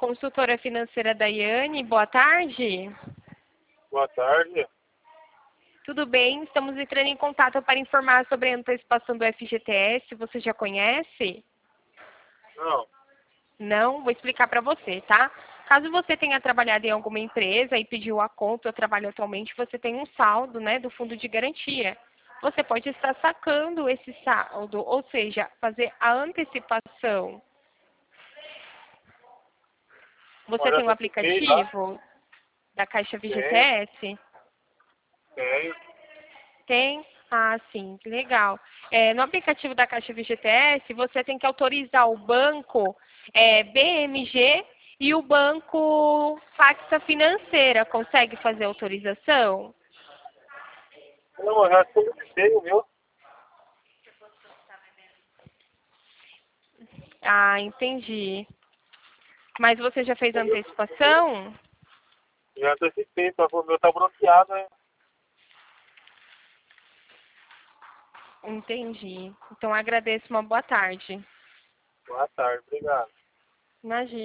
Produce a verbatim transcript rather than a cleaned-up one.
consultora financeira Daiane. Boa tarde. Boa tarde. Tudo bem? Estamos entrando em contato para informar sobre a antecipação do F G T S. Você já conhece? Não. Não? Vou explicar para você, tá? Caso você tenha trabalhado em alguma empresa e pediu a conta, eu trabalho atualmente, você tem um saldo, né, do fundo de garantia. Você pode estar sacando esse saldo, ou seja, fazer a antecipação. Você Mas tem já um antecipei já? aplicativo da Caixa Tenho, V G T S? tenho. Tem? Ah, sim, que legal. É, no aplicativo da Caixa V G T S, você tem que autorizar o banco é, B M G e o banco Faxa Financeira. Consegue fazer autorização? Não, eu já solicitei o meu. Ah, entendi. Mas você já fez a antecipação? Já antecipei, só que o meu tá bloqueado, né? Entendi. Então agradeço, uma boa tarde. Boa tarde, obrigado. Imagina.